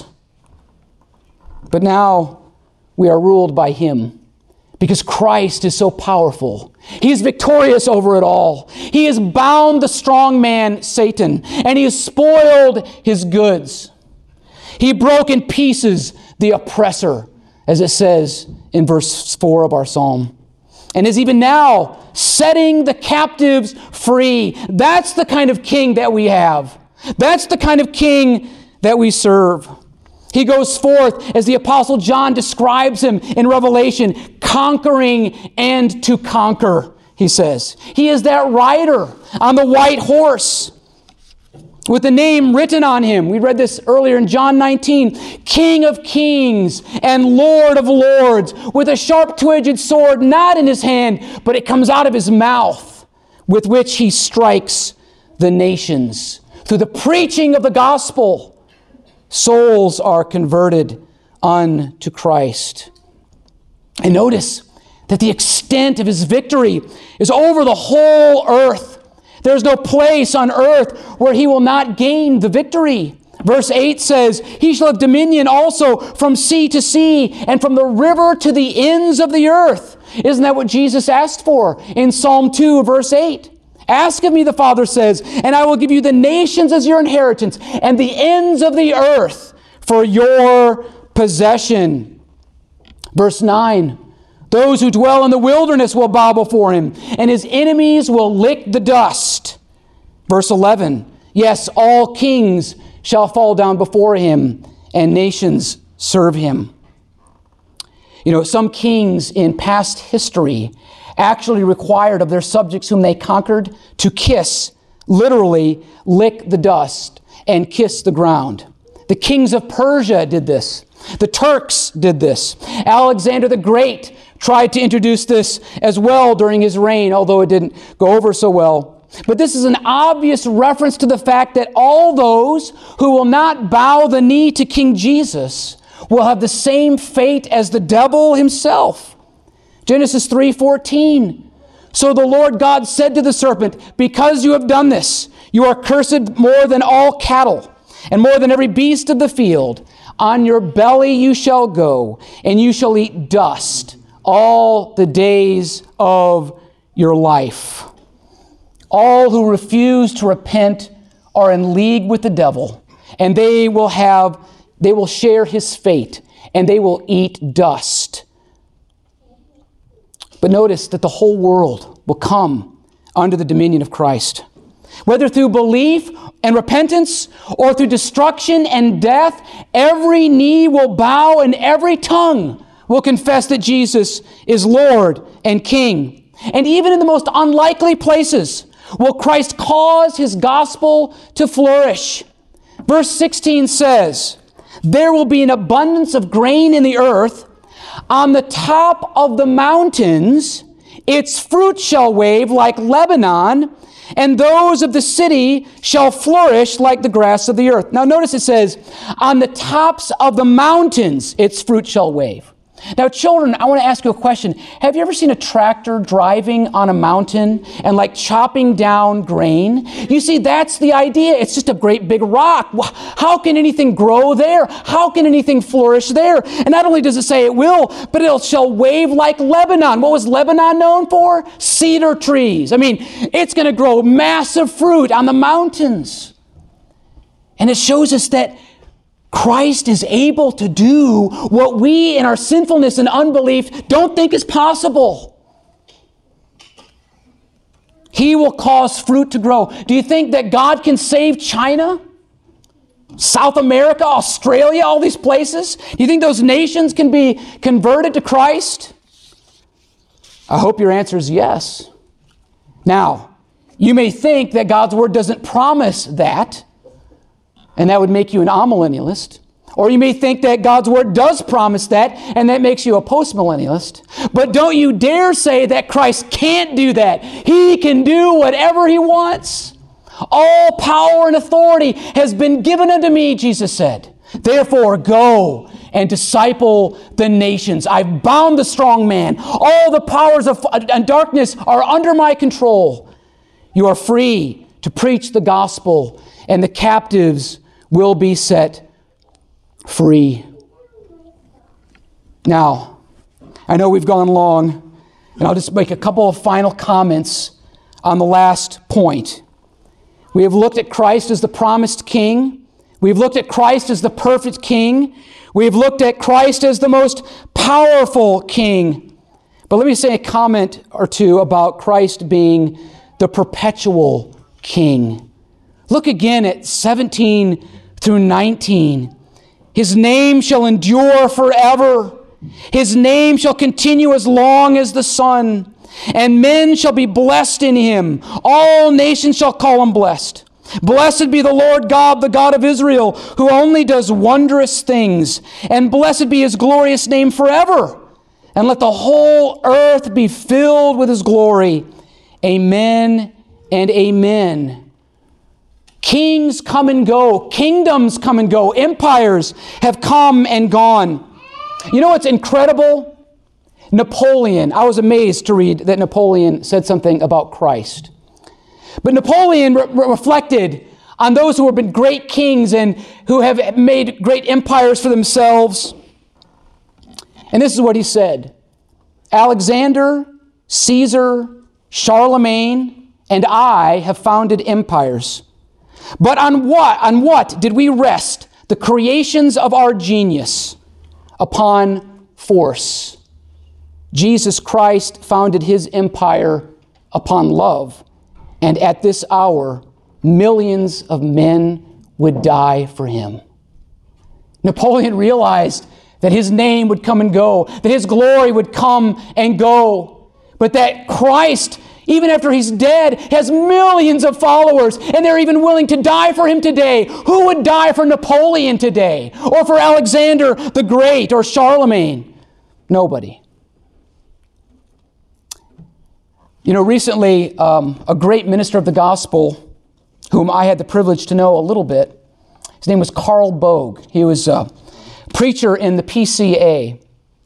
But now we are ruled by Him, because Christ is so powerful. He is victorious over it all. He has bound the strong man, Satan, and He has spoiled his goods. He broke in pieces the oppressor, as it says in verse four of our psalm, and is even now setting the captives free. That's the kind of king that we have. That's the kind of king that we serve. He goes forth, as the Apostle John describes him in Revelation, conquering and to conquer, he says. He is that rider on the white horse with the name written on him. We read this earlier in John nineteen. King of kings and Lord of lords, with a sharp two-edged sword not in his hand, but it comes out of his mouth, with which he strikes the nations. Through the preaching of the gospel, souls are converted unto Christ. And notice that the extent of His victory is over the whole earth. There's no place on earth where He will not gain the victory. Verse eight says, He shall have dominion also from sea to sea and from the river to the ends of the earth. Isn't that what Jesus asked for in Psalm two, verse eight? Ask of me, the Father says, and I will give you the nations as your inheritance and the ends of the earth for your possession. Verse nine, those who dwell in the wilderness will bow before Him, and His enemies will lick the dust. Verse eleven, yes, all kings shall fall down before Him, and nations serve Him. You know, some kings in past history actually required of their subjects whom they conquered to kiss, literally lick the dust and kiss the ground. The kings of Persia did this. The Turks did this. Alexander the Great tried to introduce this as well during his reign, although it didn't go over so well. But this is an obvious reference to the fact that all those who will not bow the knee to King Jesus will have the same fate as the devil himself. Genesis three fourteen. So the Lord God said to the serpent, because you have done this, you are cursed more than all cattle and more than every beast of the field. On your belly you shall go, and you shall eat dust all the days of your life. All who refuse to repent are in league with the devil, and they will have, they will share his fate, and they will eat dust. But notice that the whole world will come under the dominion of Christ. Whether through belief and repentance or through destruction and death, every knee will bow and every tongue will confess that Jesus is Lord and King. And even in the most unlikely places will Christ cause His gospel to flourish. Verse sixteen says, there will be an abundance of grain in the earth. On the top of the mountains, its fruit shall wave like Lebanon, and those of the city shall flourish like the grass of the earth. Now notice it says, on the tops of the mountains, its fruit shall wave. Now children, I want to ask you a question. Have you ever seen a tractor driving on a mountain and like chopping down grain? You see, that's the idea. It's just a great big rock. How can anything grow there? How can anything flourish there? And not only does it say it will, but it shall wave like Lebanon. What was Lebanon known for? Cedar trees. I mean, it's going to grow massive fruit on the mountains. And it shows us that Christ is able to do what we in our sinfulness and unbelief don't think is possible. He will cause fruit to grow. Do you think that God can save China, South America, Australia, all these places? Do you think those nations can be converted to Christ? I hope your answer is yes. Now, you may think that God's Word doesn't promise that, and that would make you an amillennialist. Or you may think that God's Word does promise that, and that makes you a postmillennialist. But don't you dare say that Christ can't do that. He can do whatever He wants. All power and authority has been given unto me, Jesus said. Therefore, go and disciple the nations. I've bound the strong man. All the powers of darkness are under my control. You are free to preach the gospel, and the captives will be set free. Now, I know we've gone long, and I'll just make a couple of final comments on the last point. We have looked at Christ as the promised King. We've looked at Christ as the perfect King. We've looked at Christ as the most powerful King. But let me say a comment or two about Christ being the perpetual King. Look again at seventeen through nineteen. His name shall endure forever. His name shall continue as long as the sun. And men shall be blessed in him. All nations shall call him blessed. Blessed be the Lord God, the God of Israel, who only does wondrous things. And blessed be his glorious name forever. And let the whole earth be filled with his glory. Amen and amen. Kings come and go. Kingdoms come and go. Empires have come and gone. You know what's incredible? Napoleon. I was amazed to read that Napoleon said something about Christ. But Napoleon re- reflected on those who have been great kings and who have made great empires for themselves. And this is what he said. Alexander, Caesar, Charlemagne, and I have founded empires. But on what, on what did we rest the creations of our genius? Upon force. Jesus Christ founded his empire upon love. And at this hour, millions of men would die for him. Napoleon realized that his name would come and go, that his glory would come and go, but that Christ, even after he's dead, has millions of followers, and they're even willing to die for him today. Who would die for Napoleon today? Or for Alexander the Great or Charlemagne? Nobody. You know, recently, um, a great minister of the gospel, whom I had the privilege to know a little bit, his name was Carl Bogue. He was a preacher in the P C A.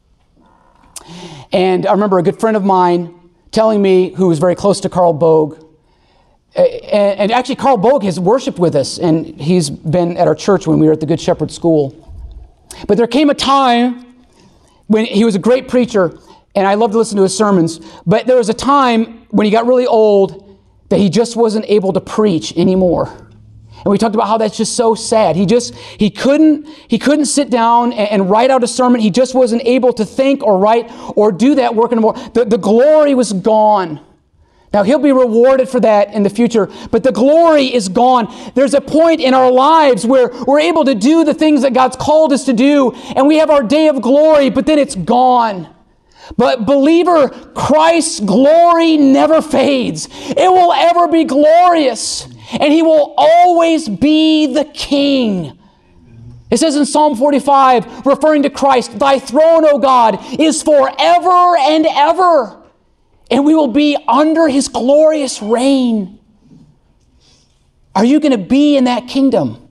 And I remember a good friend of mine telling me, who was very close to Carl Bogue, and, and actually Carl Bogue has worshiped with us, and he's been at our church when we were at the Good Shepherd School. But there came a time when he was a great preacher, and I love to listen to his sermons, but there was a time when he got really old that he just wasn't able to preach anymore. And we talked about how that's just so sad. He just, he couldn't, he couldn't sit down and, and write out a sermon. He just wasn't able to think or write or do that work anymore. The, the glory was gone. Now, he'll be rewarded for that in the future, but the glory is gone. There's a point in our lives where we're able to do the things that God's called us to do, and we have our day of glory, but then it's gone. But believer, Christ's glory never fades. It will ever be glorious, and he will always be the King. It says in Psalm forty-five, referring to Christ, "Thy throne, O God, is forever and ever." And we will be under his glorious reign. Are you going to be in that kingdom?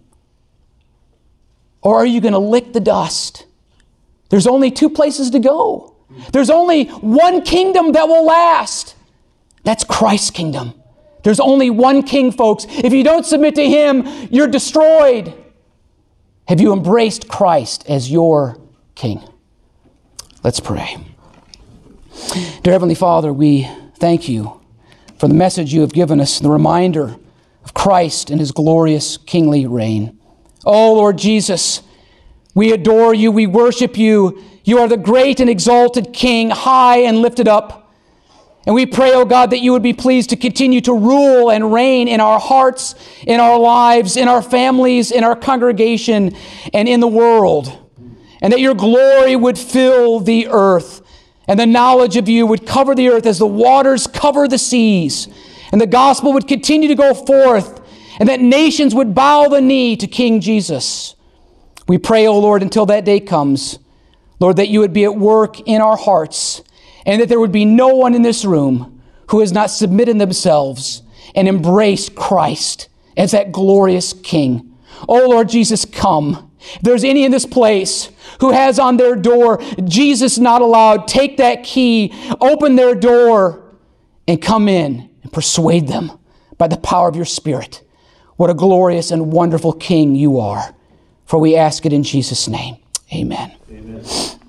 Or are you going to lick the dust? There's only two places to go. There's only one kingdom that will last. That's Christ's kingdom. There's only one king, folks. If you don't submit to him, you're destroyed. Have you embraced Christ as your king? Let's pray. Dear Heavenly Father, we thank you for the message you have given us, the reminder of Christ and his glorious kingly reign. Oh, Lord Jesus, we adore you, we worship you. You are the great and exalted King, high and lifted up. And we pray, oh God, that you would be pleased to continue to rule and reign in our hearts, in our lives, in our families, in our congregation, and in the world. And that your glory would fill the earth. And the knowledge of you would cover the earth as the waters cover the seas. And the gospel would continue to go forth. And that nations would bow the knee to King Jesus. We pray, O Lord, until that day comes, Lord, that you would be at work in our hearts. And that there would be no one in this room who has not submitted themselves and embraced Christ as that glorious King. Oh, Lord Jesus, come. If there's any in this place who has on their door, Jesus not allowed, take that key, open their door, and come in and persuade them by the power of your Spirit. What a glorious and wonderful King you are. For we ask it in Jesus' name. Amen. Amen.